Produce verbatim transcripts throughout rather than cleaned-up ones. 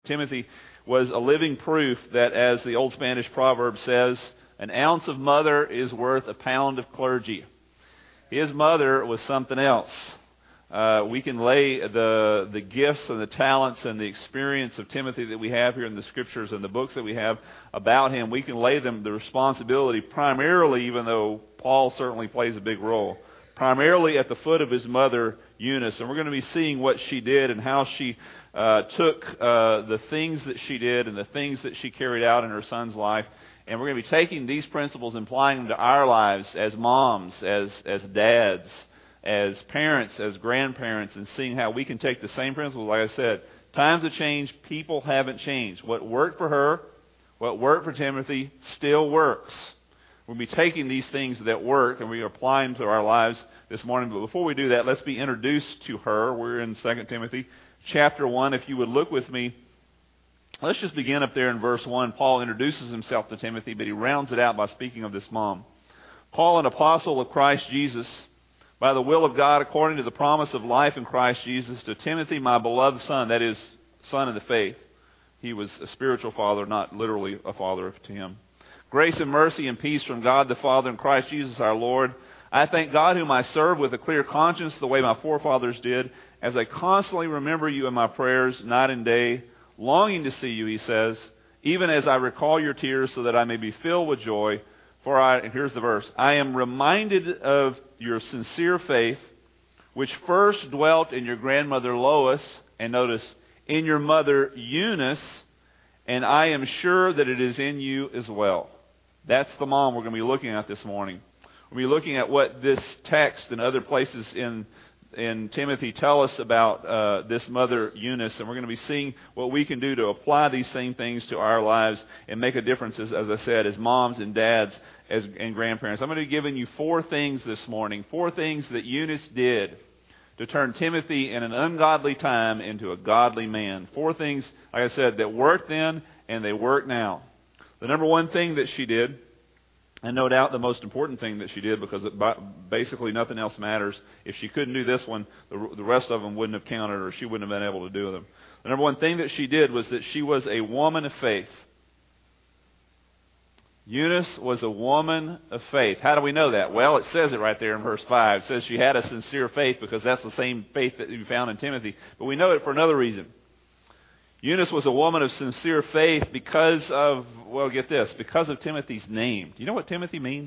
Timothy was a living proof that, as the old Spanish proverb says, an ounce of mother is worth a pound of clergy. His mother was something else. Uh, we can lay the the gifts and the talents and the experience of Timothy that we have here in the Scriptures and the books that we have about him, we can lay them the responsibility primarily, even though Paul certainly plays a big role, primarily at the foot of his mother, Eunice. And we're going to be seeing what she did and how she uh, took uh, the things that she did and the things that she carried out in her son's life. And we're going to be taking these principles and applying them to our lives as moms, as as dads, as parents, as grandparents, and seeing how we can take the same principles. Like I said, times have changed, people haven't changed. What worked for her, what worked for Timothy, still works. We'll be taking these things that work and we're applying them to our lives this morning. But before we do that, let's be introduced to her. We're in Second Timothy chapter one. If you would look with me, let's just begin up there in verse one. Paul introduces himself to Timothy, but he rounds it out by speaking of this mom. Paul, an apostle of Christ Jesus, by the will of God, according to the promise of life in Christ Jesus, to Timothy, my beloved son, that is, son in the faith. He was a spiritual father, not literally a father to him. Grace and mercy and peace from God the Father and Christ Jesus our Lord. I thank God whom I serve with a clear conscience, the way my forefathers did, as I constantly remember you in my prayers, night and day, longing to see you, he says, even as I recall your tears, so that I may be filled with joy. For I, and here's the verse, I am reminded of your sincere faith, which first dwelt in your grandmother Lois, and notice, in your mother Eunice, and I am sure that it is in you as well. That's the mom we're going to be looking at this morning. We'll be looking at what this text and other places in in Timothy tell us about uh, this mother Eunice, and we're going to be seeing what we can do to apply these same things to our lives and make a difference, as, as I said, as moms and dads as, and grandparents. I'm going to be giving you four things this morning, four things that Eunice did to turn Timothy in an ungodly time into a godly man. Four things, like I said, that worked then and they work now. The number one thing that she did, and no doubt the most important thing that she did, because it, basically nothing else matters. If she couldn't do this one, the, the rest of them wouldn't have counted, or she wouldn't have been able to do them. The number one thing that she did was that she was a woman of faith. Eunice was a woman of faith. How do we know that? Well, it says it right there in verse five. It says she had a sincere faith, because that's the same faith that you found in Timothy. But we know it for another reason. Eunice was a woman of sincere faith because of, well, get this, because of Timothy's name. Do you know what Timothy means?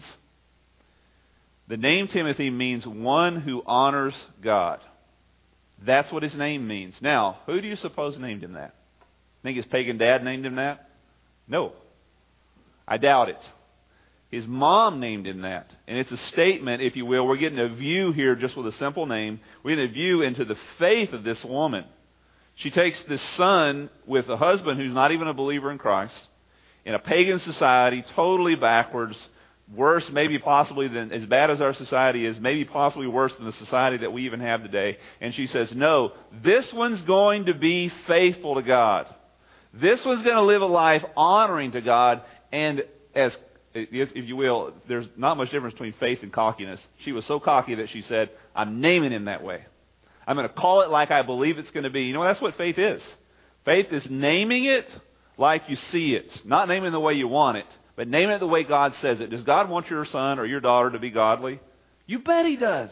The name Timothy means one who honors God. That's what his name means. Now, who do you suppose named him that? Think his pagan dad named him that? No. I doubt it. His mom named him that. And it's a statement, if you will. We're getting a view here just with a simple name. We're getting a view into the faith of this woman. She takes this son with a husband who's not even a believer in Christ, in a pagan society, totally backwards, worse maybe possibly than, as bad as our society is, maybe possibly worse than the society that we even have today. And she says, no, this one's going to be faithful to God. This one's going to live a life honoring to God. And as, if, if you will, there's not much difference between faith and cockiness. She was so cocky that she said, I'm naming him that way. I'm going to call it like I believe it's going to be. You know, that's what faith is. Faith is naming it like you see it. Not naming it the way you want it, but naming it the way God says it. Does God want your son or your daughter to be godly? You bet He does.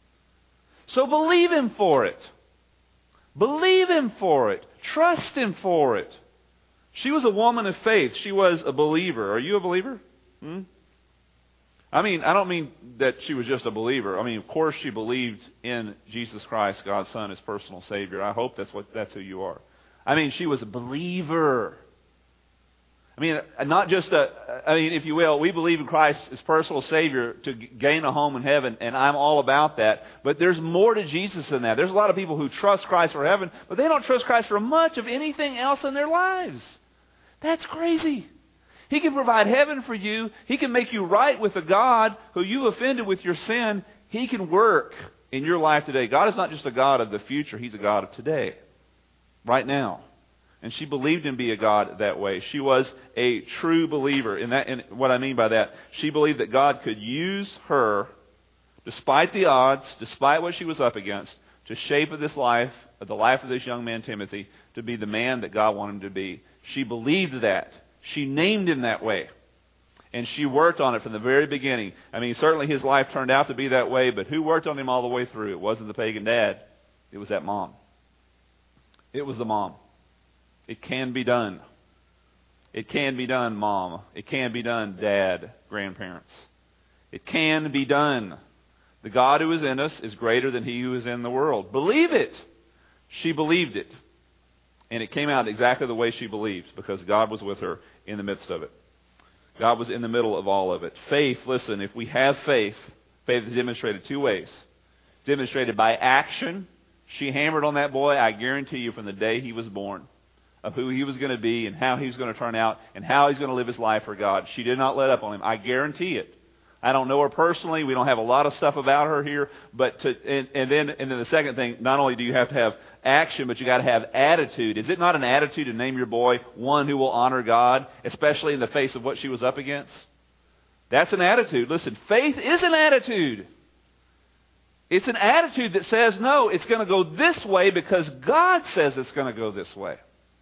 So believe Him for it. Believe Him for it. Trust Him for it. She was a woman of faith. She was a believer. Are you a believer? Hmm? I mean, I don't mean that she was just a believer. I mean, of course she believed in Jesus Christ, God's Son, as personal Savior. I hope that's what that's who you are. I mean, she was a believer. I mean, not just a, I mean, if you will, we believe in Christ as personal Savior to gain a home in heaven, and I'm all about that. But there's more to Jesus than that. There's a lot of people who trust Christ for heaven, but they don't trust Christ for much of anything else in their lives. That's crazy. He can provide heaven for you. He can make you right with the God who you offended with your sin. He can work in your life today. God is not just a God of the future. He's a God of today, right now. And she believed Him to be a God that way. She was a true believer. In that, and what I mean by that, she believed that God could use her, despite the odds, despite what she was up against, to shape of this life, of the life of this young man Timothy, to be the man that God wanted him to be. She believed that. She named him that way. And she worked on it from the very beginning. I mean, certainly his life turned out to be that way, but who worked on him all the way through? It wasn't the pagan dad. It was that mom. It was the mom. It can be done. It can be done, Mom. It can be done, Dad, grandparents. It can be done. The God who is in us is greater than he who is in the world. Believe it. She believed it. And it came out exactly the way she believed, because God was with her in the midst of it. God was in the middle of all of it. Faith, listen, if we have faith, faith is demonstrated two ways. Demonstrated by action. She hammered on that boy, I guarantee you, from the day he was born, of who he was going to be and how he was going to turn out and how he's going to live his life for God. She did not let up on him. I guarantee it. I don't know her personally. We don't have a lot of stuff about her here. But to, and, and then and then the second thing, not only do you have to have action, but you got to have attitude. Is it not an attitude to name your boy one who will honor God, especially in the face of what she was up against? That's an attitude. Listen, faith is an attitude. It's an attitude that says, no, it's going to go this way because God says it's going to go this way.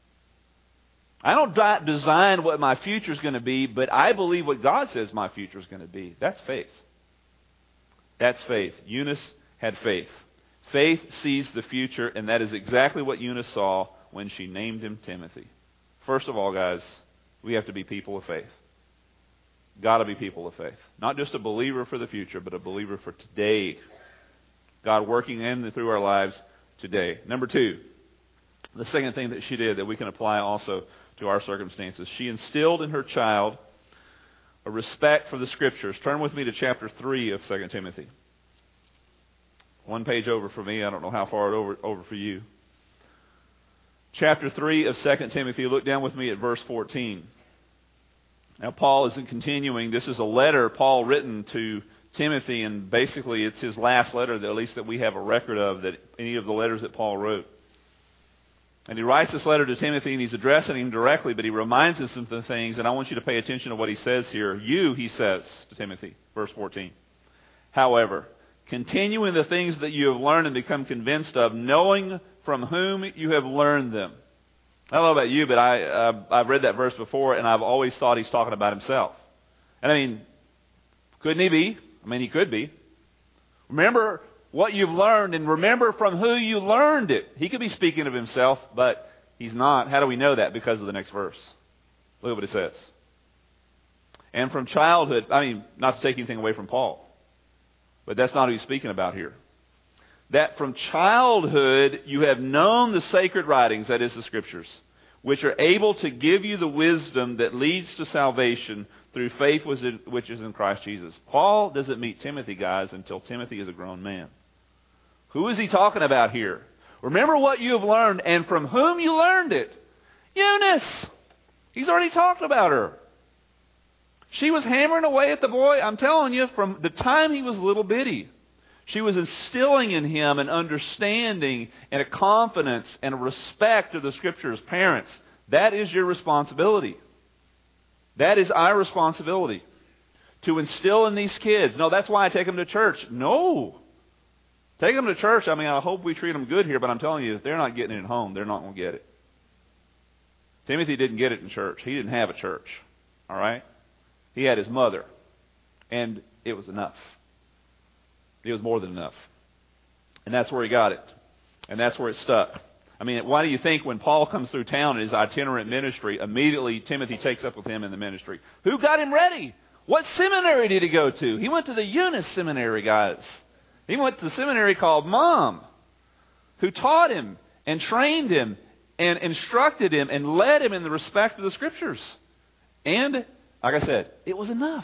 I don't di- design what my future is going to be, but I believe what God says my future is going to be. That's faith. That's faith. Eunice had faith. Faith sees the future, and that is exactly what Eunice saw when she named him Timothy. First of all, guys, we have to be people of faith. Got to be people of faith. Not just a believer for the future, but a believer for today. God working in and through our lives today. Number two, the second thing that she did that we can apply also to our circumstances. She instilled in her child a respect for the Scriptures. Turn with me to chapter three of Second Timothy. One page over for me. I don't know how far it over, over for you. Chapter three of Second Timothy. Look down with me at verse fourteen. Now, Paul isn't continuing. This is a letter Paul written to Timothy, and basically it's his last letter, that at least that we have a record of, that any of the letters that Paul wrote. And he writes this letter to Timothy, and he's addressing him directly, but he reminds us of the things, and I want you to pay attention to what he says here. You, he says to Timothy, verse fourteen. However, continue in the things that you have learned and become convinced of, knowing from whom you have learned them. I don't know about you, but I, uh, I've read that verse before, and I've always thought he's talking about himself. And I mean, couldn't he be? I mean, he could be. Remember what you've learned, and remember from who you learned it. He could be speaking of himself, but he's not. How do we know that? Because of the next verse. Look at what it says. And from childhood, I mean, not to take anything away from Paul, but that's not who he's speaking about here. That from childhood you have known the sacred writings, that is the Scriptures, which are able to give you the wisdom that leads to salvation through faith which is in Christ Jesus. Paul doesn't meet Timothy, guys, until Timothy is a grown man. Who is he talking about here? Remember what you have learned, and from whom you learned it. Eunice! He's already talked about her. She was hammering away at the boy, I'm telling you, from the time he was little bitty. She was instilling in him an understanding and a confidence and a respect of the Scriptures. Parents, that is your responsibility. That is our responsibility. To instill in these kids. No, that's why I take them to church. No. Take them to church. I mean, I hope we treat them good here, but I'm telling you, if they're not getting it at home, they're not going to get it. Timothy didn't get it in church. He didn't have a church. All right? He had his mother. And it was enough. It was more than enough. And that's where he got it. And that's where it stuck. I mean, why do you think when Paul comes through town in his itinerant ministry, immediately Timothy takes up with him in the ministry? Who got him ready? What seminary did he go to? He went to the Eunice Seminary, guys. He went to the seminary called Mom, who taught him and trained him and instructed him and led him in the respect of the Scriptures. And, like I said, it was enough.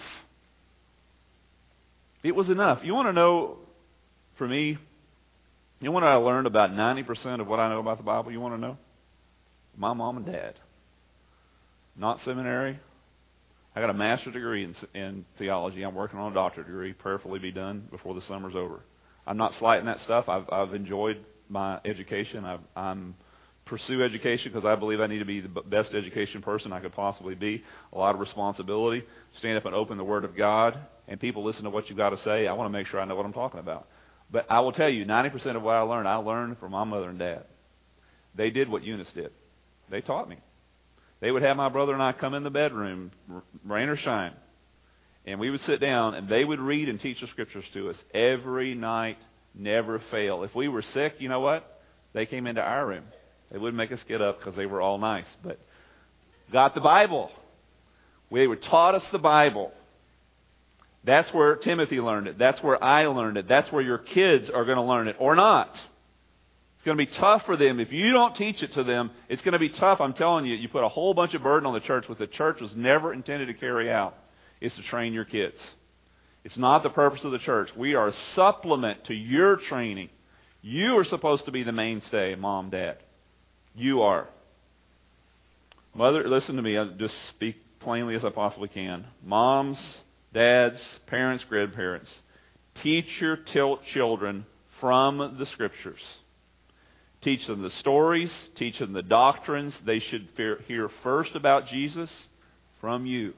It was enough. You want to know, for me, you want to learn about ninety percent of what I know about the Bible? You want to know? My mom and dad. Not seminary. I got a master's degree in, in theology. I'm working on a doctorate degree. Prayerfully be done before the summer's over. I'm not slighting that stuff. I've, I've enjoyed my education. I've, I'm pursue education because I believe I need to be the best education person I could possibly be. A lot of responsibility. Stand up and open the Word of God, and people listen to what you've got to say. I want to make sure I know what I'm talking about. But I will tell you, ninety percent of what I learned, I learned from my mother and dad. They did what Eunice did. They taught me. They would have my brother and I come in the bedroom, rain or shine, and we would sit down, and they would read and teach the Scriptures to us every night, never fail. If we were sick, you know what? They came into our room. They wouldn't make us get up because they were all nice, but got the Bible. They were taught us the Bible. That's where Timothy learned it. That's where I learned it. That's where your kids are going to learn it, or not. It's going to be tough for them. If you don't teach it to them, it's going to be tough. I'm telling you, you put a whole bunch of burden on the church, what the church was never intended to carry out, is to train your kids. It's not the purpose of the church. We are a supplement to your training. You are supposed to be the mainstay, mom, dad. You are. Mother, listen to me. I'll just speak plainly as I possibly can. Moms, dads, parents, grandparents, teach your children from the Scriptures. Teach them the stories. Teach them the doctrines. They should hear first about Jesus from you.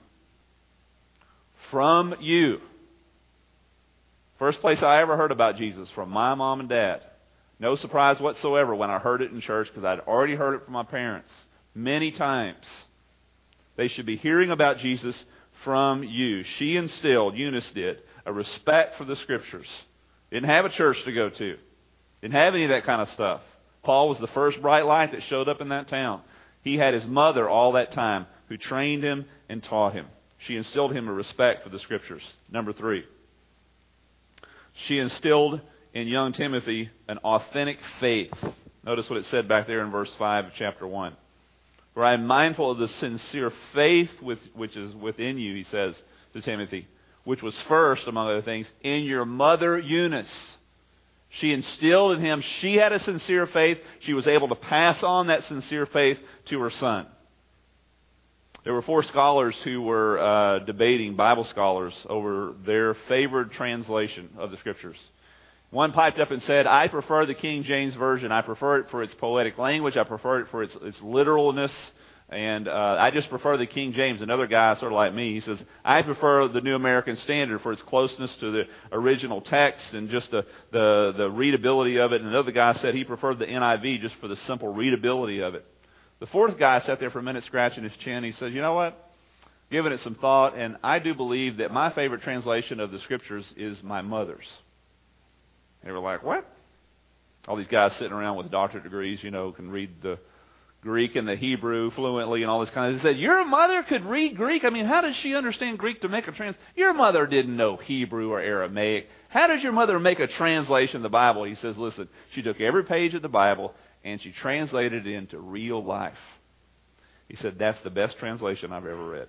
From you. First place I ever heard about Jesus, from my mom and dad. No surprise whatsoever when I heard it in church, because I'd already heard it from my parents many times. They should be hearing about Jesus from you. She instilled, Eunice did, a respect for the Scriptures. Didn't have a church to go to. Didn't have any of that kind of stuff. Paul was the first bright light that showed up in that town. He had his mother all that time who trained him and taught him. She instilled him a respect for the Scriptures. Number three, she instilled in young Timothy an authentic faith. Notice what it said back there in verse five of chapter one. For I am mindful of the sincere faith with, which is within you, he says to Timothy, which was first, among other things, in your mother Eunice. She instilled in him, she had a sincere faith. She was able to pass on that sincere faith to her son. There were four scholars who were uh, debating, Bible scholars, over their favored translation of the Scriptures. One piped up and said, I prefer the King James Version. I prefer it for its poetic language. I prefer it for its, its literalness. And uh, I just prefer the King James. Another guy, sort of like me, he says, I prefer the New American Standard for its closeness to the original text and just the, the, the readability of it. And another guy said he preferred the N I V just for the simple readability of it. The fourth guy sat there for a minute scratching his chin. He says, you know what? Giving it some thought, and I do believe that my favorite translation of the Scriptures is my mother's. They were like, what? All these guys sitting around with doctorate degrees, you know, can read the Greek and the Hebrew fluently and all this kind of stuff. He said, your mother could read Greek? I mean, how does she understand Greek to make a trans... Your mother didn't know Hebrew or Aramaic. How does your mother make a translation of the Bible? He says, listen, she took every page of the Bible and she translated it into real life. He said, that's the best translation I've ever read.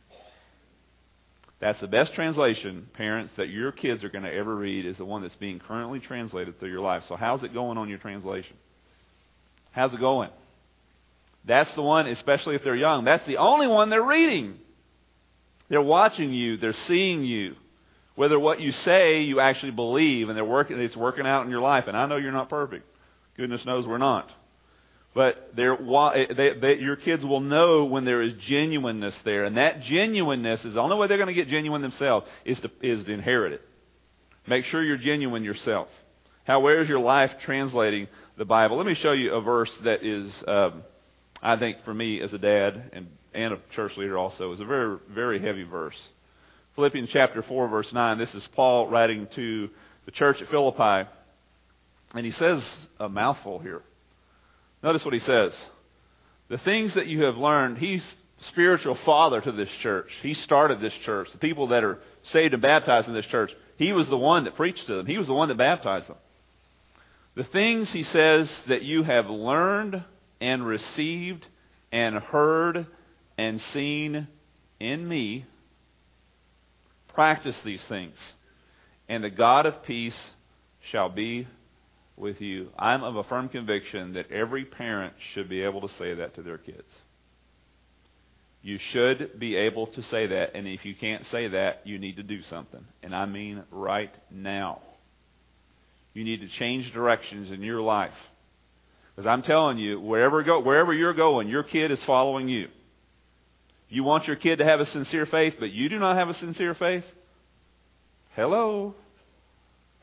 That's the best translation, parents, that your kids are going to ever read, is the one that's being currently translated through your life. So how's it going on your translation? How's it going? That's the one, especially if they're young. That's the only one they're reading. They're watching you. They're seeing you. Whether what you say you actually believe, and they're working, it's working out in your life. And I know you're not perfect. Goodness knows we're not. But they're, they, they, your kids will know when there is genuineness there. And that genuineness is the only way they're going to get genuine themselves is to, is to inherit it. Make sure you're genuine yourself. How, where is your life translating the Bible? Let me show you a verse that is, um, I think for me as a dad and, and a church leader also, is a very, very heavy verse. Philippians chapter four, verse nine. This is Paul writing to the church at Philippi. And he says a mouthful here. Notice what he says. The things that you have learned, he's spiritual father to this church. He started this church. The people that are saved and baptized in this church, he was the one that preached to them. He was the one that baptized them. The things, he says, that you have learned and received and heard and seen in me, practice these things, and the God of peace shall be with you. I'm of a firm conviction that every parent should be able to say that to their kids. You should be able to say that, and if you can't say that, you need to do something. And I mean right now. You need to change directions in your life. Because I'm telling you, wherever go, wherever you're going, your kid is following you. You want your kid to have a sincere faith, but you do not have a sincere faith? Hello?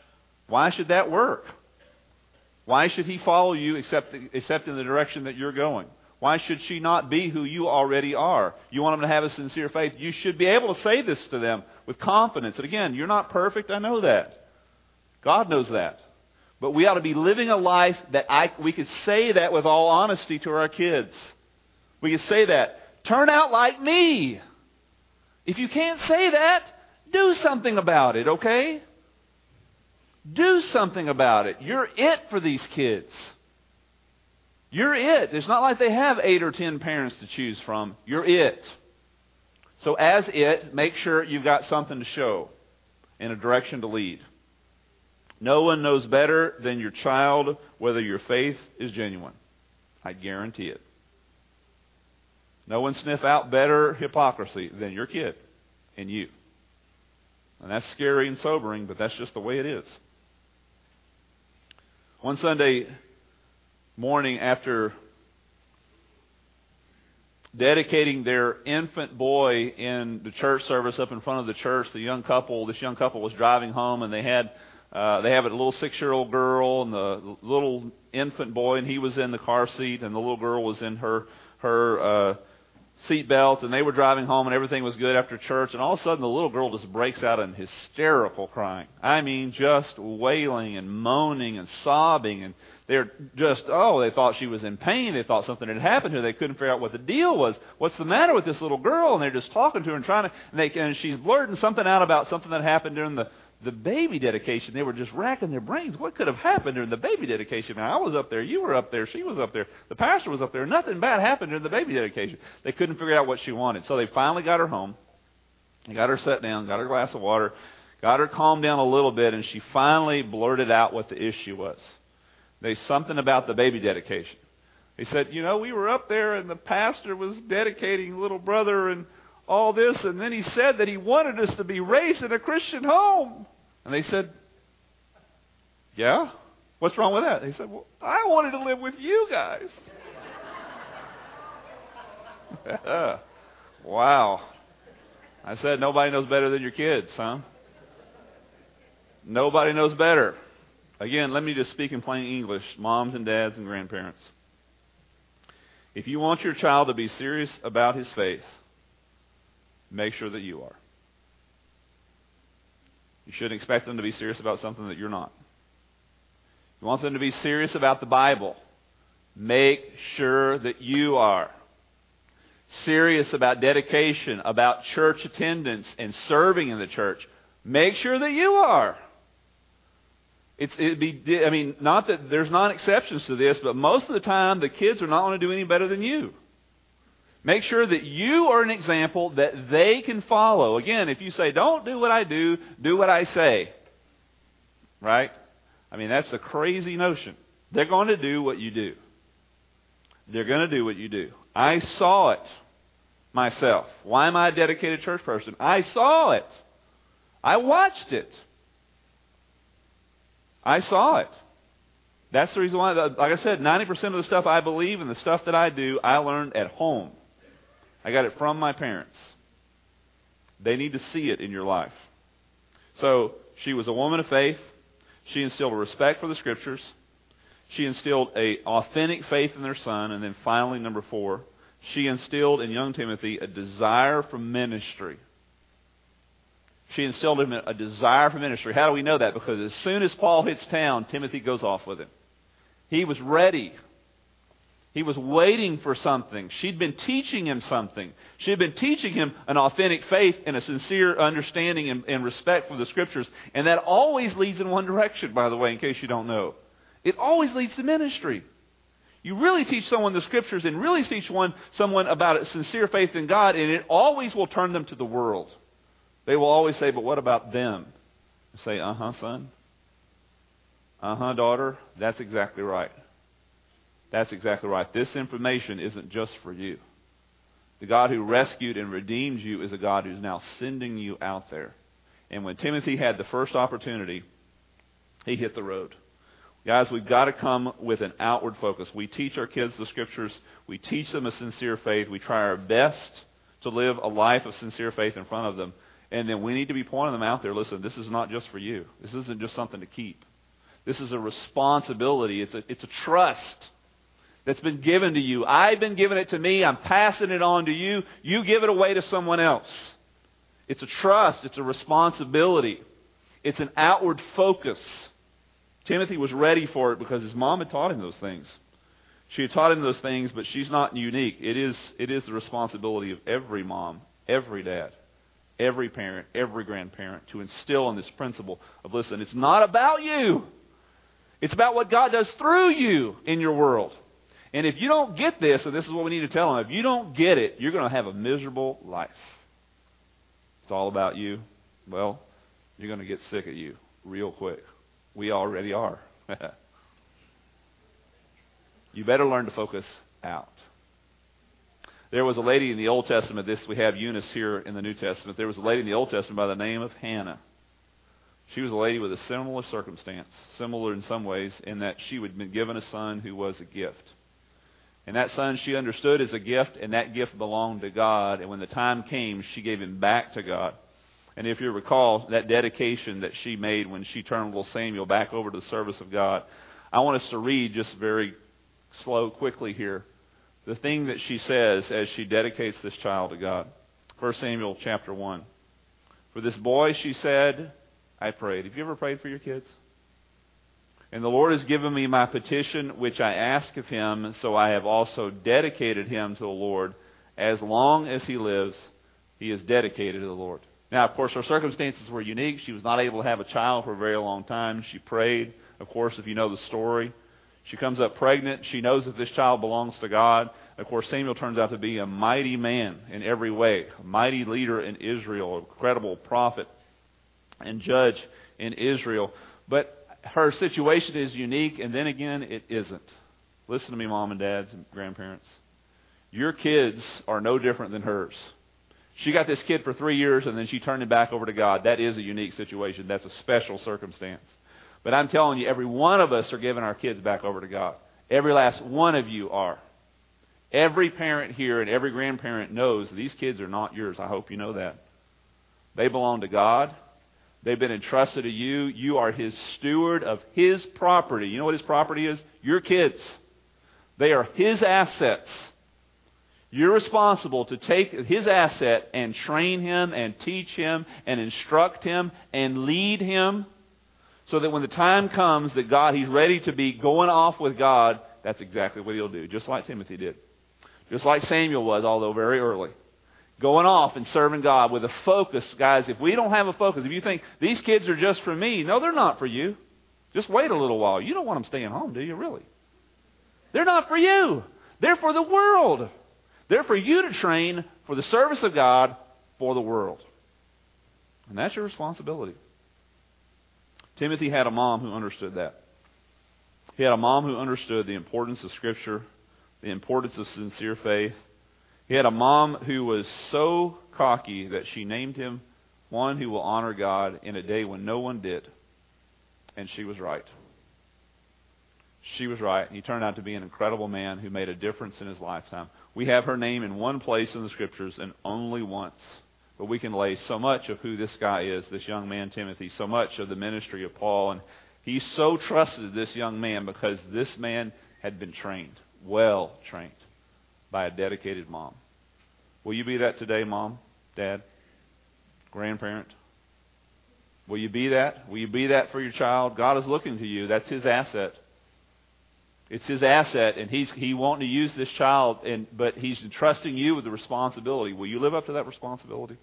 Why should that work? Why should he follow you except, except in the direction that you're going? Why should she not be who you already are? You want them to have a sincere faith. You should be able to say this to them with confidence. And again, you're not perfect. I know that. God knows that. But we ought to be living a life that I, we could say that with all honesty to our kids. We could say that. Turn out like me. If you can't say that, do something about it, okay? Do something about it. You're it for these kids. You're it. It's not like they have eight or ten parents to choose from. You're it. So as it, make sure you've got something to show and a direction to lead. No one knows better than your child whether your faith is genuine. I guarantee it. No one sniff out better hypocrisy than your kid and you. And that's scary and sobering, but that's just the way it is. One Sunday morning, after dedicating their infant boy in the church service up in front of the church, the young couple, this young couple was driving home, and they had uh, they have a little six-year-old girl and the little infant boy, and he was in the car seat, and the little girl was in her her uh, seat belt, and they were driving home, and everything was good after church, and all of a sudden the little girl just breaks out in hysterical crying. I mean, just wailing and moaning and sobbing, and they're just, oh, they thought she was in pain. They thought something had happened to her. They couldn't figure out what the deal was. What's the matter with this little girl? And they're just talking to her and trying to, and, they, and she's blurting something out about something that happened during the, the baby dedication. They were just racking their brains. What could have happened during the baby dedication? Now, I was up there. You were up there. She was up there. The pastor was up there. Nothing bad happened during the baby dedication. They couldn't figure out what she wanted. So they finally got her home. They got her set down, got her a glass of water, got her calmed down a little bit, and she finally blurted out what the issue was. There's something about the baby dedication. He said, you know, we were up there and the pastor was dedicating little brother and all this, and then he said that he wanted us to be raised in a Christian home. And they said, yeah? What's wrong with that? They said, well, I wanted to live with you guys. Wow. I said, nobody knows better than your kids, huh? Nobody knows better. Again, let me just speak in plain English, moms and dads and grandparents. If you want your child to be serious about his faith, make sure that you are. You shouldn't expect them to be serious about something that you're not. You want them to be serious about the Bible, make sure that you are. Serious about dedication, about church attendance and serving in the church, make sure that you are. It's, it'd be, I mean, not that there's not exceptions to this, but most of the time the kids are not going to do any better than you. Make sure that you are an example that they can follow. Again, if you say, don't do what I do, do what I say. Right? I mean, that's a crazy notion. They're going to do what you do. They're going to do what you do. I saw it myself. Why am I a dedicated church person? I saw it. I watched it. I saw it. That's the reason why, like I said, ninety percent of the stuff I believe and the stuff that I do, I learned at home. I got it from my parents. They need to see it in your life. So, she was a woman of faith. She instilled a respect for the Scriptures. She instilled an authentic faith in their son. And then finally, number four, she instilled in young Timothy a desire for ministry. She instilled in him a desire for ministry. How do we know that? Because as soon as Paul hits town, Timothy goes off with him. He was ready. He was waiting for something. She'd been teaching him something. She had been teaching him an authentic faith and a sincere understanding and, and respect for the Scriptures. And that always leads in one direction, by the way, in case you don't know. It always leads to ministry. You really teach someone the Scriptures and really teach one someone about a sincere faith in God, and it always will turn them to the world. They will always say, but what about them? I say, uh-huh, son. Uh-huh, daughter. That's exactly right. That's exactly right. This information isn't just for you. The God who rescued and redeemed you is a God who's now sending you out there. And when Timothy had the first opportunity, he hit the road. Guys, we've got to come with an outward focus. We teach our kids the Scriptures. We teach them a sincere faith. We try our best to live a life of sincere faith in front of them. And then we need to be pointing them out there. Listen, this is not just for you. This isn't just something to keep. This is a responsibility. It's a, it's a trust that's been given to you. I've been given it to me. I'm passing it on to you. You give it away to someone else. It's a trust. It's a responsibility. It's an outward focus. Timothy was ready for it because his mom had taught him those things. She had taught him those things, but she's not unique. It is, it is the responsibility of every mom, every dad, every parent, every grandparent to instill in this principle of, listen, it's not about you. It's about what God does through you in your world. And if you don't get this, and this is what we need to tell them, if you don't get it, you're going to have a miserable life. It's all about you. Well, you're going to get sick of you real quick. We already are. You better learn to focus out. There was a lady in the Old Testament, this we have Eunice here in the New Testament. There was a lady in the Old Testament by the name of Hannah. She was a lady with a similar circumstance, similar in some ways, in that she had been given a son who was a gift. And that son she understood as a gift, and that gift belonged to God. And when the time came, she gave him back to God. And if you recall, that dedication that she made when she turned little Samuel back over to the service of God, I want us to read just very slow, quickly here, the thing that she says as she dedicates this child to God. First Samuel chapter one. For this boy, she said, I prayed. Have you ever prayed for your kids? And the Lord has given me my petition, which I ask of him, so I have also dedicated him to the Lord. As long as he lives, he is dedicated to the Lord. Now, of course, her circumstances were unique. She was not able to have a child for a very long time. She prayed. Of course, if you know the story, she comes up pregnant. She knows that this child belongs to God. Of course, Samuel turns out to be a mighty man in every way, a mighty leader in Israel, a credible prophet and judge in Israel. But her situation is unique, and then again, it isn't. Listen to me, mom and dads and grandparents. Your kids are no different than hers. She got this kid for three years, and then she turned him back over to God. That is a unique situation. That's a special circumstance. But I'm telling you, every one of us are giving our kids back over to God. Every last one of you are. Every parent here and every grandparent knows these kids are not yours. I hope you know that. They belong to God. They've been entrusted to you. You are His steward of His property. You know what His property is? Your kids. They are His assets. You're responsible to take His asset and train him and teach him and instruct him and lead him so that when the time comes that God, he's ready to be going off with God, that's exactly what He'll do. Just like Timothy did. Just like Samuel was, although very early. Going off and serving God with a focus. Guys, if we don't have a focus, if you think these kids are just for me, no, they're not for you. Just wait a little while. You don't want them staying home, do you, really? They're not for you. They're for the world. They're for you to train for the service of God for the world. And that's your responsibility. Timothy had a mom who understood that. He had a mom who understood the importance of Scripture, the importance of sincere faith. He had a mom who was so cocky that she named him one who will honor God in a day when no one did. And she was right. She was right. He turned out to be an incredible man who made a difference in his lifetime. We have her name in one place in the Scriptures and only once. But we can lay so much of who this guy is, this young man Timothy, so much of the ministry of Paul. And he so trusted this young man because this man had been trained, well trained, by a dedicated mom. Will you be that today, mom, dad, grandparent? Will you be that? Will you be that for your child? God is looking to you. That's His asset. It's His asset, and He's He wanting to use this child, and but He's entrusting you with the responsibility. Will you live up to that responsibility?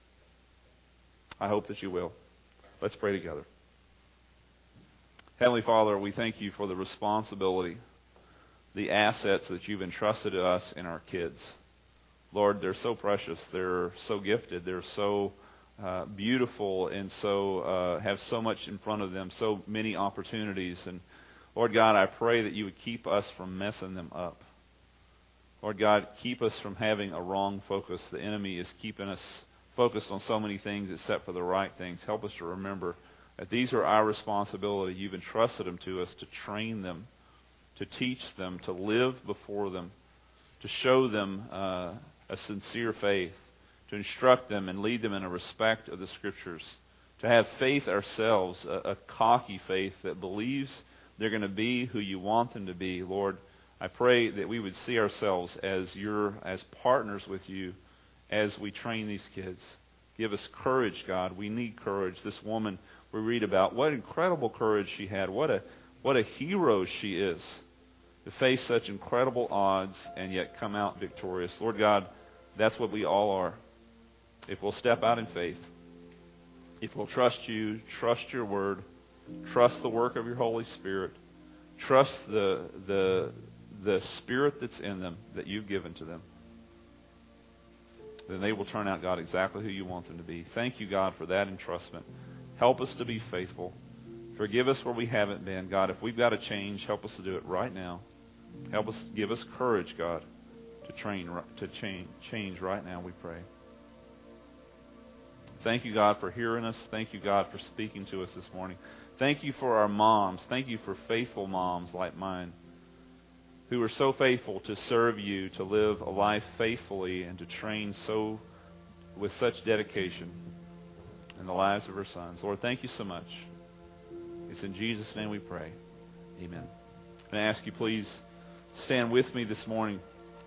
I hope that you will. Let's pray together. Heavenly Father, we thank You for the responsibility, the assets that You've entrusted to us in our kids. Lord, they're so precious. They're so gifted. They're so uh, beautiful, and so uh, have so much in front of them, so many opportunities. And Lord God, I pray that You would keep us from messing them up. Lord God, keep us from having a wrong focus. The enemy is keeping us focused on so many things except for the right things. Help us to remember that these are our responsibility. You've entrusted them to us to train them, to teach them, to live before them, to show them uh, a sincere faith, to instruct them and lead them in a respect of the Scriptures, to to have faith ourselves, a, a cocky faith that believes they're going to be who you want them to be. Lord, I pray that we would see ourselves as your, as partners with you as we train these kids. Give us courage, God. We need courage. This woman we read about, what incredible courage she had. What a, what a hero she is to face such incredible odds and yet come out victorious. Lord God, that's what we all are. If we'll step out in faith, if we'll trust you, trust your word, trust the work of your Holy Spirit, trust the the the Spirit that's in them that you've given to them, then they will turn out, God, exactly who you want them to be. Thank you, God, for that entrustment. Help us to be faithful. Forgive us where we haven't been. God, if we've got to change, help us to do it right now. Help us, give us courage, God, to train, to change, change right now, we pray. Thank you, God, for hearing us. Thank you, God, for speaking to us this morning. Thank you for our moms. Thank you for faithful moms like mine who are so faithful to serve you, to live a life faithfully, and to train so with such dedication in the lives of our sons. Lord, thank you so much. It's in Jesus' name we pray. Amen. And I ask you, please stand with me this morning.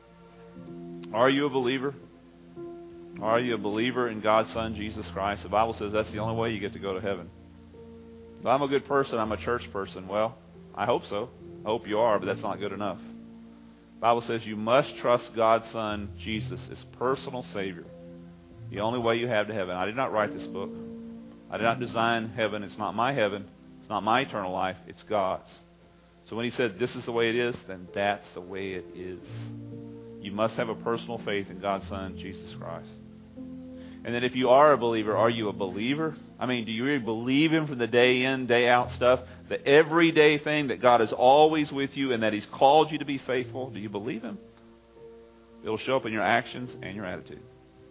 Are you a believer? Are you a believer in God's Son, Jesus Christ? The Bible says that's the only way you get to go to heaven. If I'm a good person, I'm a church person. Well, I hope so. I hope you are, but that's not good enough. The Bible says you must trust God's Son, Jesus, as personal Savior. The only way you have to heaven. I did not write this book. I did not design heaven. It's not my heaven. It's not my eternal life. It's God's. So when he said this is the way it is, then that's the way it is. You must have a personal faith in God's Son, Jesus Christ. And then if you are a believer, are you a believer? I mean, do you really believe him from the day in, day out stuff? The everyday thing that God is always with you and that he's called you to be faithful? Do you believe him? It'll show up in your actions and your attitude.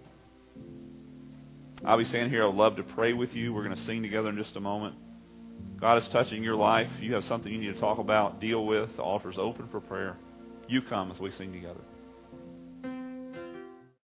I'll be standing here. I'd love to pray with you. We're going to sing together in just a moment. God is touching your life. You have something you need to talk about, deal with. The altar's open for prayer. You come as we sing together.